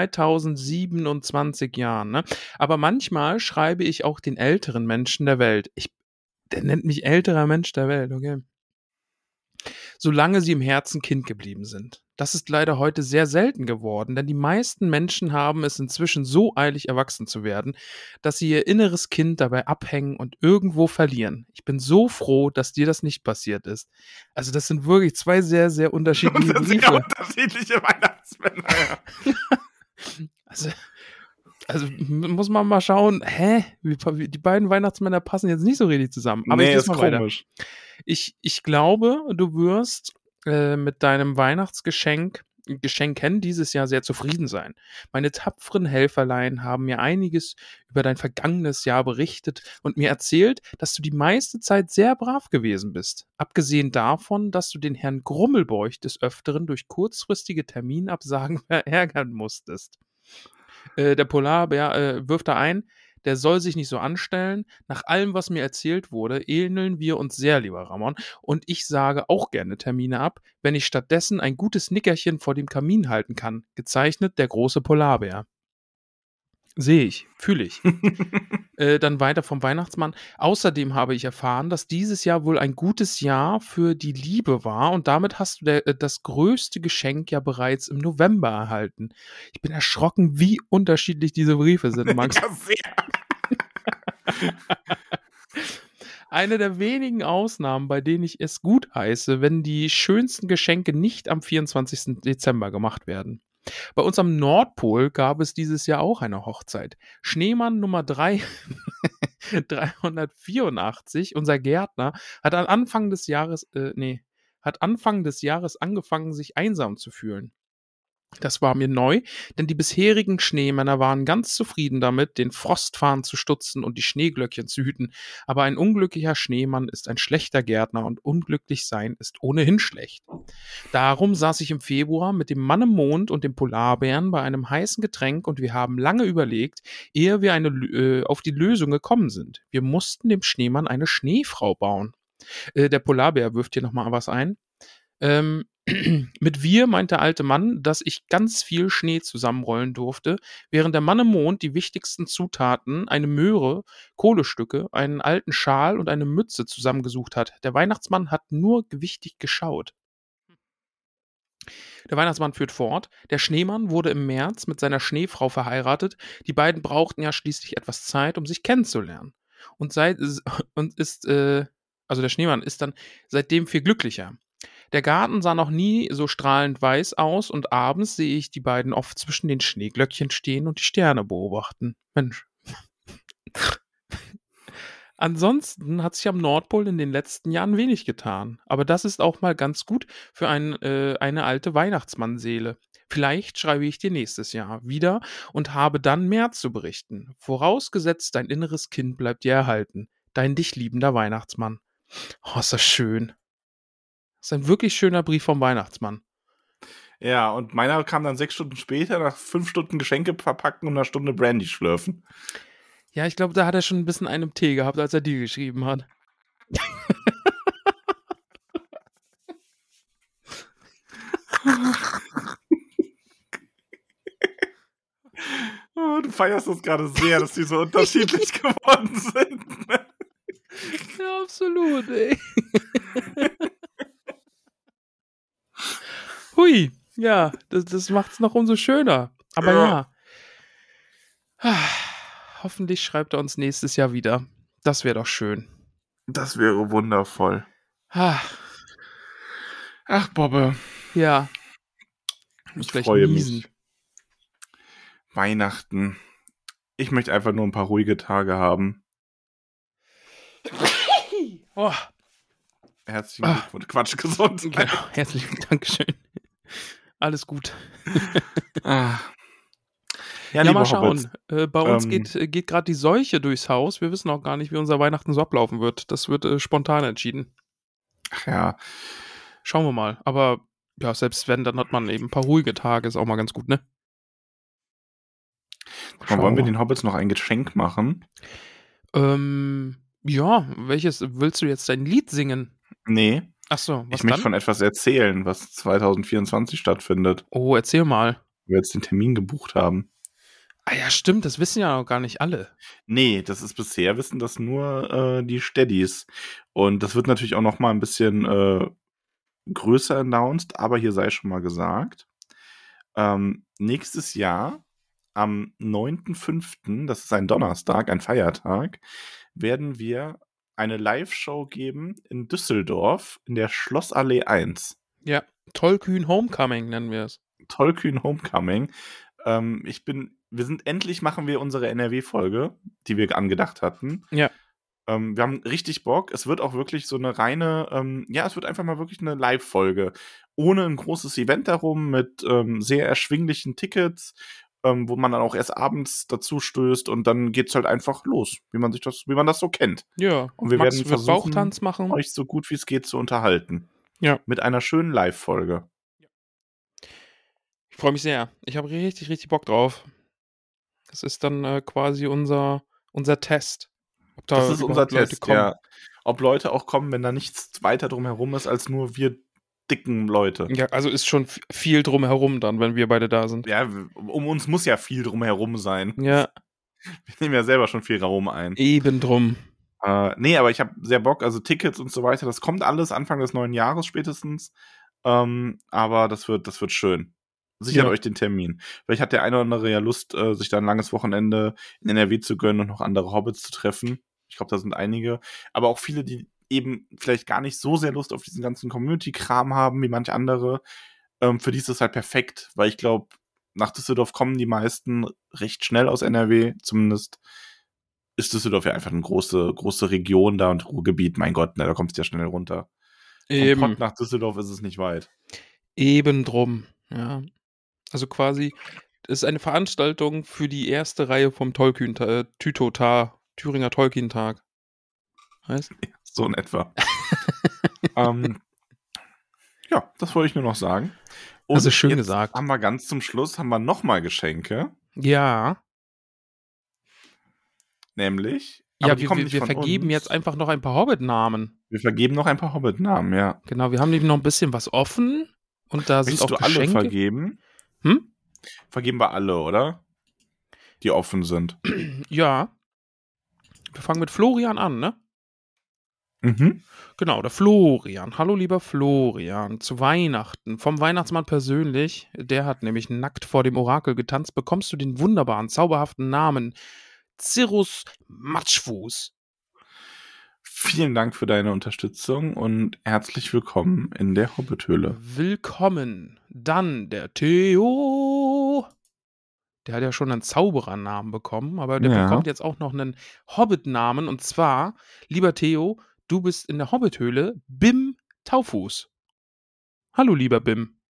2027 Jahren, ne? Aber manchmal schreibe ich auch den älteren Menschen der Welt. Der nennt mich älterer Mensch der Welt, okay? Solange sie im Herzen Kind geblieben sind. Das ist leider heute sehr selten geworden, denn die meisten Menschen haben es inzwischen so eilig, erwachsen zu werden, dass sie ihr inneres Kind dabei abhängen und irgendwo verlieren. Ich bin so froh, dass dir das nicht passiert ist. Also das sind wirklich zwei sehr, sehr unterschiedliche Briefe. Sehr unterschiedliche Weihnachtsmänner, ja. Also muss man mal schauen, die beiden Weihnachtsmänner passen jetzt nicht so richtig zusammen. Aber nee, ich lese mal weiter. Komisch. Ich glaube, du wirst mit deinem Geschenken dieses Jahr sehr zufrieden sein. Meine tapferen Helferlein haben mir einiges über dein vergangenes Jahr berichtet und mir erzählt, dass du die meiste Zeit sehr brav gewesen bist. Abgesehen davon, dass du den Herrn Grummelbeuch des Öfteren durch kurzfristige Terminabsagen verärgern musstest. Der Polarbär wirft da ein, der soll sich nicht so anstellen. Nach allem, was mir erzählt wurde, ähneln wir uns sehr, lieber Ramon. Und ich sage auch gerne Termine ab, wenn ich stattdessen ein gutes Nickerchen vor dem Kamin halten kann. Gezeichnet der große Polarbär. Sehe ich, fühle ich. Dann weiter vom Weihnachtsmann. Außerdem habe ich erfahren, dass dieses Jahr wohl ein gutes Jahr für die Liebe war und damit hast du das größte Geschenk ja bereits im November erhalten. Ich bin erschrocken, wie unterschiedlich diese Briefe sind, Max. Ja, sehr. Eine der wenigen Ausnahmen, bei denen ich es gut heiße, wenn die schönsten Geschenke nicht am 24. Dezember gemacht werden. Bei uns am Nordpol gab es dieses Jahr auch eine Hochzeit. Schneemann Nummer 384, unser Gärtner, hat Anfang des Jahres angefangen, sich einsam zu fühlen. Das war mir neu, denn die bisherigen Schneemänner waren ganz zufrieden damit, den Frostfahnen zu stutzen und die Schneeglöckchen zu hüten. Aber ein unglücklicher Schneemann ist ein schlechter Gärtner und unglücklich sein ist ohnehin schlecht. Darum saß ich im Februar mit dem Mann im Mond und dem Polarbären bei einem heißen Getränk und wir haben lange überlegt, ehe wir auf die Lösung gekommen sind. Wir mussten dem Schneemann eine Schneefrau bauen. Der Polarbär wirft hier nochmal was ein. Mit wir meint der alte Mann, dass ich ganz viel Schnee zusammenrollen durfte, während der Mann im Mond die wichtigsten Zutaten, eine Möhre, Kohlestücke, einen alten Schal und eine Mütze zusammengesucht hat. Der Weihnachtsmann hat nur gewichtig geschaut. Der Weihnachtsmann führt fort. Der Schneemann wurde im März mit seiner Schneefrau verheiratet. Die beiden brauchten ja schließlich etwas Zeit, um sich kennenzulernen. Der Schneemann ist dann seitdem viel glücklicher. Der Garten sah noch nie so strahlend weiß aus und abends sehe ich die beiden oft zwischen den Schneeglöckchen stehen und die Sterne beobachten. Mensch. Ansonsten hat sich am Nordpol in den letzten Jahren wenig getan. Aber das ist auch mal ganz gut für eine alte Weihnachtsmannseele. Vielleicht schreibe ich dir nächstes Jahr wieder und habe dann mehr zu berichten. Vorausgesetzt, dein inneres Kind bleibt dir erhalten. Dein dich liebender Weihnachtsmann. Oh, ist das schön. Das ist ein wirklich schöner Brief vom Weihnachtsmann. Ja, und meiner kam dann 6 Stunden später, nach 5 Stunden Geschenke verpacken und einer Stunde Brandy schlürfen. Ja, ich glaube, da hat er schon ein bisschen einen im Tee gehabt, als er die geschrieben hat. Oh, du feierst das gerade sehr, dass die so unterschiedlich geworden sind. Ja, absolut, ey. Hui, ja, das macht's noch umso schöner. Aber ja. Hoffentlich schreibt er uns nächstes Jahr wieder. Das wäre doch schön. Das wäre wundervoll. Ah, Ach, Bobbe. ja. Ich gleich freue niesen. mich. Weihnachten. Ich möchte einfach nur ein paar ruhige Tage haben. Oh, Herzlichen Glückwunsch. Quatsch, gesund. genau, herzlichen Dankeschön. Alles gut. Ah. Ja, liebe mal schauen. Hobbits, Bei uns geht gerade die Seuche durchs Haus. Wir wissen auch gar nicht, wie unser Weihnachten so ablaufen wird. Das wird spontan entschieden. Ach ja, Schauen wir mal. Aber ja, selbst wenn, dann hat man eben ein paar ruhige Tage. Ist auch mal ganz gut, ne? wollen wir den Hobbits noch ein Geschenk machen? Ja, welches? Willst du jetzt dein Lied singen? Nee, Achso, was ich möchte dann? von etwas erzählen, was 2024 stattfindet, Oh, erzähl mal. wo wir jetzt den Termin gebucht haben. Ah ja, stimmt, das wissen ja noch gar nicht alle. Nee, das ist bisher, wissen das nur die Steadies. Und das wird natürlich auch noch mal ein bisschen größer announced, aber hier sei schon mal gesagt, nächstes Jahr am 9.5., das ist ein Donnerstag, ein Feiertag, werden wir eine Live-Show geben in Düsseldorf in der Schlossallee 1. Ja, Tollkühn Homecoming nennen wir es. Tollkühn Homecoming. Endlich machen wir unsere NRW-Folge, die wir angedacht hatten. Ja. Wir haben richtig Bock. Es wird auch wirklich so eine reine, es wird einfach mal wirklich eine Live-Folge. Ohne ein großes Event darum, mit sehr erschwinglichen Tickets, wo man dann auch erst abends dazu stößt und dann geht's halt einfach los, wie man das so kennt. Ja. Und wir Max werden wird versuchen, Bauchtanz machen. euch so gut wie es geht zu unterhalten. Ja. Mit einer schönen Live-Folge. Ich freue mich sehr. Ich habe richtig, richtig Bock drauf. Das ist dann quasi unser Test. Ob da Das ist unser überhaupt Leute Test, kommen. ja. Ob Leute auch kommen, wenn da nichts weiter drumherum ist, als nur wir dicken Leute. Ja, also ist schon viel drumherum dann, wenn wir beide da sind. Ja, um uns muss ja viel drumherum sein. Ja, Wir nehmen ja selber schon viel Raum ein. eben drum. Nee, aber ich habe sehr Bock, also Tickets und so weiter, das kommt alles Anfang des neuen Jahres spätestens. Aber das wird schön. Sichert Ja. euch den Termin. Vielleicht hat der eine oder andere ja Lust, sich da ein langes Wochenende in NRW zu gönnen und noch andere Hobbits zu treffen. Ich glaube, da sind einige. Aber auch viele, die eben vielleicht gar nicht so sehr Lust auf diesen ganzen Community-Kram haben, wie manche andere. Für die ist das halt perfekt, weil ich glaube, nach Düsseldorf kommen die meisten recht schnell aus NRW. Zumindest ist Düsseldorf ja einfach eine große Region da und Ruhrgebiet. Mein Gott, da kommst du ja schnell runter. Vom Pott nach Düsseldorf ist es nicht weit. Eben drum, ja. Also quasi, das ist eine Veranstaltung für die erste Reihe vom Thüringer Tolkien-Tag. Heißt? So in etwa. Ja, das wollte ich nur noch sagen. Und Also schön jetzt gesagt. haben wir ganz zum Schluss nochmal Geschenke. Ja. Nämlich, Ja, aber die kommen nicht wir von vergeben uns. jetzt einfach noch ein paar Hobbit-Namen. Wir vergeben noch ein paar Hobbit-Namen, ja. Genau, wir haben nämlich noch ein bisschen was offen. Und da sind Möchtest auch du alle Geschenke. vergeben? Hm? Vergeben wir alle, oder? Die offen sind. Ja. Wir fangen mit Florian an, ne? Mhm. Genau, der Florian. Hallo, lieber Florian. Zu Weihnachten. Vom Weihnachtsmann persönlich. Der hat nämlich nackt vor dem Orakel getanzt. Bekommst du den wunderbaren, zauberhaften Namen Cirrus Matschfuß. Vielen Dank für deine Unterstützung und herzlich willkommen in der Hobbithöhle. Willkommen. Dann der Theo. Der hat ja schon einen Zauberernamen bekommen, aber der Ja. bekommt jetzt auch noch einen Hobbit-Namen. Und zwar, lieber Theo, du bist in der Hobbithöhle Bim Taufuß. Hallo, lieber Bim.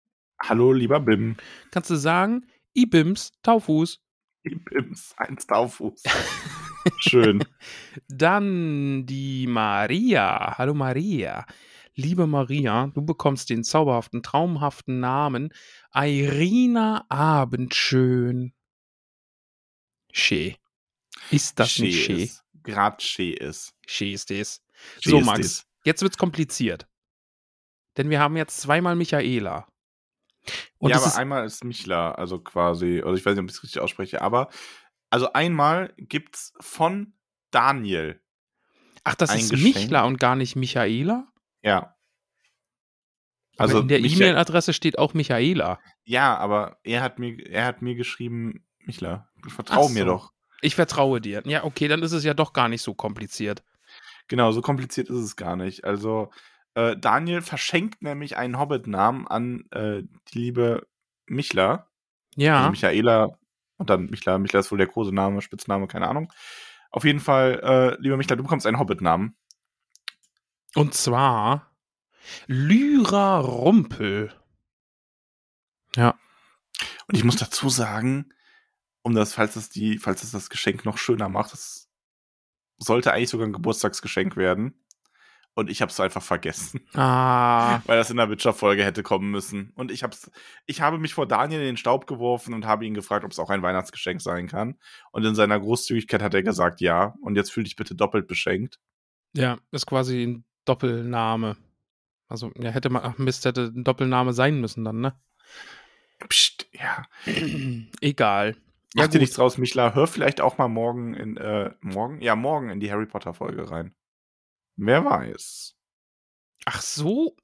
Hallo, lieber Bim. Kannst du sagen, Ibims, Taufuß. Bims, ein Staufuß. Schön. Dann die Maria. Hallo Maria. Liebe Maria, du bekommst den zauberhaften, traumhaften Namen Irina Abendschön. Schee. Ist das nicht Schee schee? ist. Grad Schee ist. Schee ist es. Schee So, ist Max, es. jetzt wird's kompliziert. Denn wir haben jetzt zweimal Michaela. Und Ja, es aber ist, einmal ist Michla, also quasi, also ich weiß nicht, ob ich es richtig ausspreche, aber also einmal gibt's von Daniel ach, das ein ist Geschenk. Michla und gar nicht Michaela? Ja. Aber Also in der Micha- E-Mail-Adresse steht auch Michaela. Ja, aber er hat mir geschrieben, Michla, Ach vertrau mir so. doch. Ich vertraue dir. Ja, okay, dann ist es ja doch gar nicht so kompliziert. Genau, so kompliziert ist es gar nicht. Also Daniel verschenkt nämlich einen Hobbit-Namen an die liebe Michla. Also Ja, Michaela und dann Michla. Michla ist wohl der Kosename, Spitzname, keine Ahnung. Auf jeden Fall, lieber Michla, du bekommst einen Hobbit-Namen. und zwar Lyra Rumpel. Ja. Und ich muss dazu sagen, falls es das Geschenk noch schöner macht, das sollte eigentlich sogar ein Geburtstagsgeschenk werden. Und ich habe es einfach vergessen, Ah, weil das in der Witcher-Folge hätte kommen müssen. Und ich habe mich vor Daniel in den Staub geworfen und habe ihn gefragt, ob es auch ein Weihnachtsgeschenk sein kann. Und in seiner Großzügigkeit hat er gesagt, ja. Und jetzt fühl dich bitte doppelt beschenkt. ja, ist quasi ein Doppelname. Also, ja, hätte ein Doppelname sein müssen dann, ne? Psst, ja. Egal. Mach Ja, dir gut. nichts draus, Michla. Hör vielleicht auch mal morgen in die Harry Potter-Folge rein. Wer weiß. Ach so?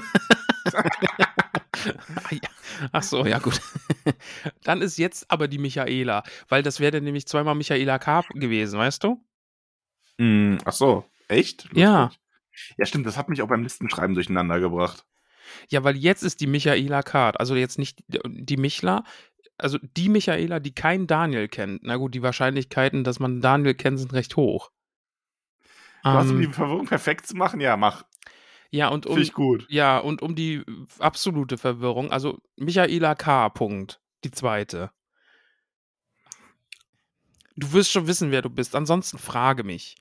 Ach so, ja gut. Dann ist jetzt aber die Michaela, weil das wäre dann nämlich zweimal Michaela K. gewesen, weißt du? Ach so, echt? Lustig. Ja. Ja, stimmt, das hat mich auch beim Listenschreiben durcheinander gebracht. Ja, weil jetzt ist die Michaela K. Also jetzt nicht die Michla, also die Michaela, die kein Daniel kennt. Na gut, die Wahrscheinlichkeiten, dass man Daniel kennt, sind recht hoch. Du hast, um die Verwirrung perfekt zu machen? Ja, mach. Ja, und Finde ich gut. ja, und um die absolute Verwirrung, also Michaela K. Punkt, die zweite. Du wirst schon wissen, wer du bist. Ansonsten frage mich.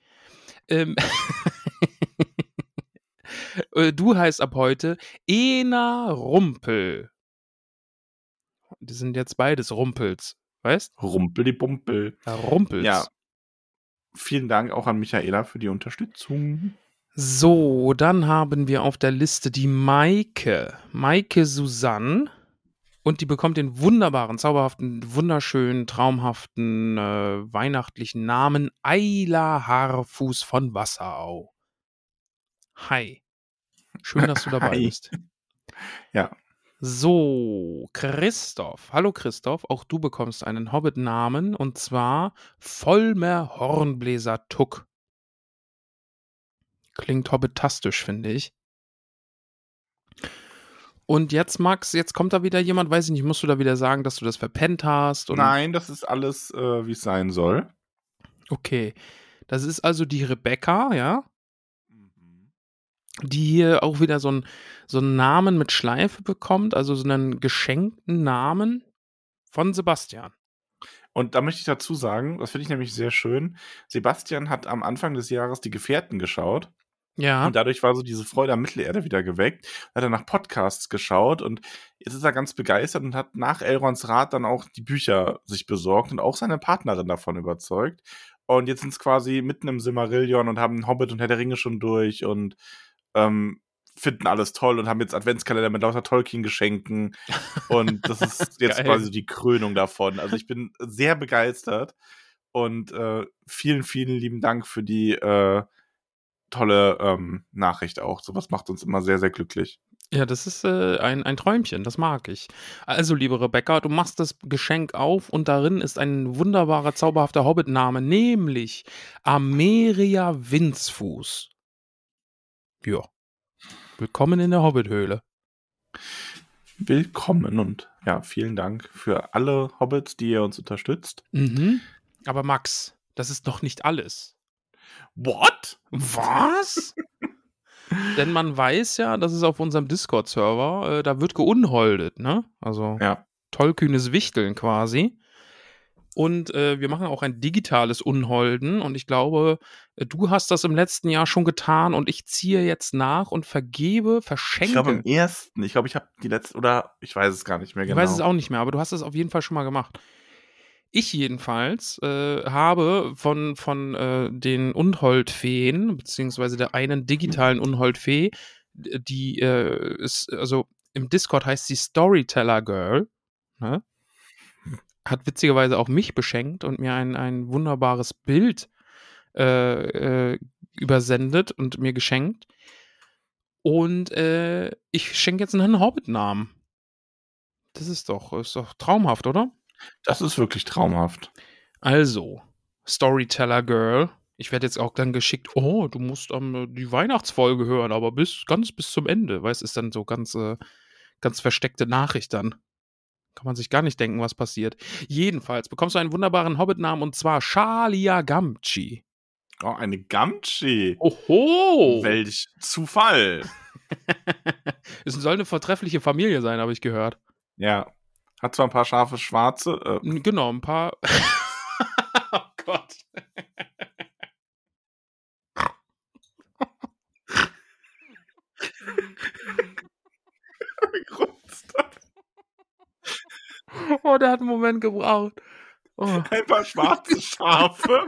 Du heißt ab heute Ena Rumpel. Die sind jetzt beides Rumpels, weißt? Rumpelibumpel. Ja, Rumpels. Ja. Vielen Dank auch an Michaela für die Unterstützung. So, dann haben wir auf der Liste die Maike. Maike Susanne. Und die bekommt den wunderbaren, zauberhaften, wunderschönen, traumhaften, weihnachtlichen Namen Ayla Haarfuß von Wasserau. Hi. Schön, dass du dabei Hi. bist. Ja. So, Christoph. Hallo Christoph, auch du bekommst einen Hobbit-Namen und zwar Vollmer Hornbläser Tuck. Klingt hobbitastisch, finde ich. Und jetzt, Max, jetzt kommt da wieder jemand, weiß ich nicht, musst du da wieder sagen, dass du das verpennt hast? Und Nein, das ist alles, wie es sein soll. okay, das ist also die Rebecca, ja? Die hier auch wieder so einen Namen mit Schleife bekommt, also so einen geschenkten Namen von Sebastian. Und da möchte ich dazu sagen, das finde ich nämlich sehr schön. Sebastian hat am Anfang des Jahres die Gefährten geschaut. Ja. Und dadurch war so diese Freude am Mittelerde wieder geweckt. Hat er nach Podcasts geschaut und jetzt ist er ganz begeistert und hat nach Elrons Rat dann auch die Bücher sich besorgt und auch seine Partnerin davon überzeugt. Und jetzt sind es quasi mitten im Silmarillion und haben Hobbit und Herr der Ringe schon durch und finden alles toll und haben jetzt Adventskalender mit lauter Tolkien-Geschenken. Und das ist jetzt Geil. quasi die Krönung davon. Also ich bin sehr begeistert und vielen, vielen lieben Dank für die tolle Nachricht auch. Sowas macht uns immer sehr, sehr glücklich. Ja, das ist ein Träumchen, das mag ich. Also, liebe Rebecca, du machst das Geschenk auf und darin ist ein wunderbarer, zauberhafter Hobbit-Name, nämlich Ameria Windsfuß. Ja. Willkommen in der Hobbit-Höhle. Willkommen und ja, vielen Dank für alle Hobbits, die ihr uns unterstützt. Mhm. Aber Max, das ist noch nicht alles. What? Was? Denn man weiß ja, dass es auf unserem Discord-Server, da wird geunholdet, ne? Also Ja. tollkühnes Wichteln quasi. Und wir machen auch ein digitales Unholden. Und ich glaube, du hast das im letzten Jahr schon getan und ich ziehe jetzt nach und verschenke. Ich glaube im ersten. Ich glaube, ich habe die letzte, oder ich weiß es gar nicht mehr Ich genau. weiß es auch nicht mehr, aber du hast es auf jeden Fall schon mal gemacht. Ich jedenfalls habe von den Unholdfeen, beziehungsweise der einen digitalen Unholdfee, die ist, also im Discord heißt sie Storyteller Girl, ne? Hat witzigerweise auch mich beschenkt und mir ein wunderbares Bild übersendet und mir geschenkt. Und ich schenke jetzt einen Hobbit-Namen. Das ist doch traumhaft, oder? Das ist wirklich traumhaft. Also, Storyteller Girl. Ich werde jetzt auch dann geschickt, oh, du musst die Weihnachtsfolge hören, aber ganz bis zum Ende. Weißt du, ist dann so ganz versteckte Nachricht dann. Kann man sich gar nicht denken, was passiert. Jedenfalls bekommst du einen wunderbaren Hobbit-Namen und zwar Shalia Gamgee. Oh, eine Gamgee. Oho! Welch Zufall. Es soll eine vortreffliche Familie sein, habe ich gehört. Ja. Hat zwar ein paar scharfe Schwarze. Genau, ein paar. Oh Gott. Oh, der hat einen Moment gebraucht. Oh. Ein paar schwarze Schafe.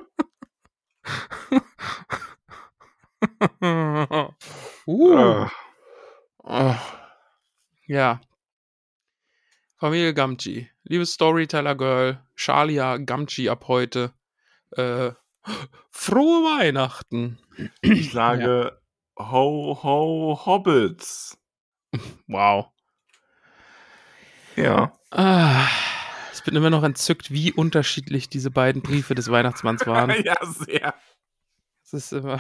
Ja. Familie Gamgee. Liebes Storyteller Girl, Shalia Gamgee ab heute. Frohe Weihnachten. Ich sage Ho, ho, Hobbits. Wow. Ja. Ich bin immer noch entzückt, wie unterschiedlich diese beiden Briefe des Weihnachtsmanns waren. Ja, sehr. Es ist immer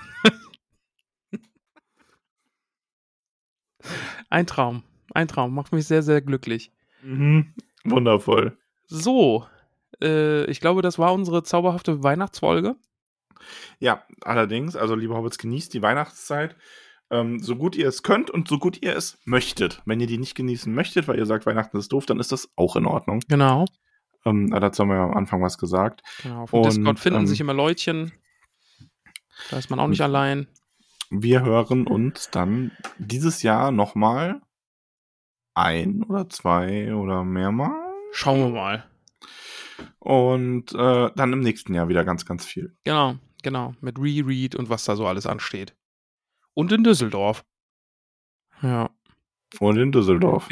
ein Traum. Ein Traum. Macht mich sehr, sehr glücklich. Mhm. Wundervoll. So. Ich glaube, das war unsere zauberhafte Weihnachtsfolge. Ja, allerdings, also liebe Hobbits, genießt die Weihnachtszeit. So gut ihr es könnt und so gut ihr es möchtet. Wenn ihr die nicht genießen möchtet, weil ihr sagt, Weihnachten ist doof, dann ist das auch in Ordnung. Genau. Dazu haben wir ja am Anfang was gesagt. Genau. Auf dem Discord finden sich immer Leutchen. Da ist man auch nicht allein. Wir hören uns dann dieses Jahr nochmal ein oder zwei oder mehrmal. Schauen wir mal. Und dann im nächsten Jahr wieder ganz, ganz viel. Genau. Mit Reread und was da so alles ansteht. Und in Düsseldorf. Ja. Und in Düsseldorf.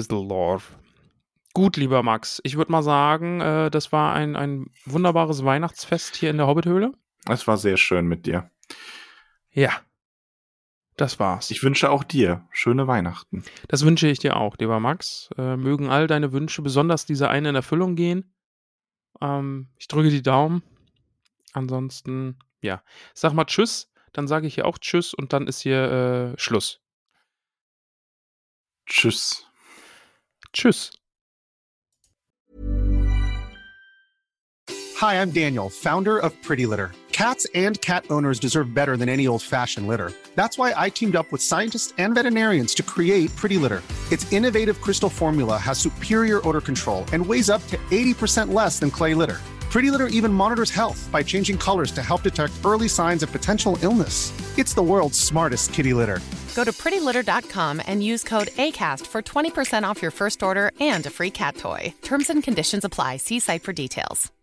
Gut, lieber Max. Ich würde mal sagen, das war ein wunderbares Weihnachtsfest hier in der Hobbithöhle. Es war sehr schön mit dir. Ja. Das war's. Ich wünsche auch dir schöne Weihnachten. Das wünsche ich dir auch, lieber Max. Mögen all deine Wünsche, besonders diese eine, in Erfüllung gehen. Ich drücke die Daumen. Ansonsten, ja. Sag mal Tschüss. Dann sage ich hier auch Tschüss und dann ist hier Schluss. Tschüss. Tschüss. Hi, I'm Daniel, founder of Pretty Litter. Cats and cat owners deserve better than any old-fashioned litter. That's why I teamed up with scientists and veterinarians to create Pretty Litter. Its innovative crystal formula has superior odor control and weighs up to 80% less than clay litter. Pretty Litter even monitors health by changing colors to help detect early signs of potential illness. It's the world's smartest kitty litter. Go to prettylitter.com and use code ACAST for 20% off your first order and a free cat toy. Terms and conditions apply. See site for details.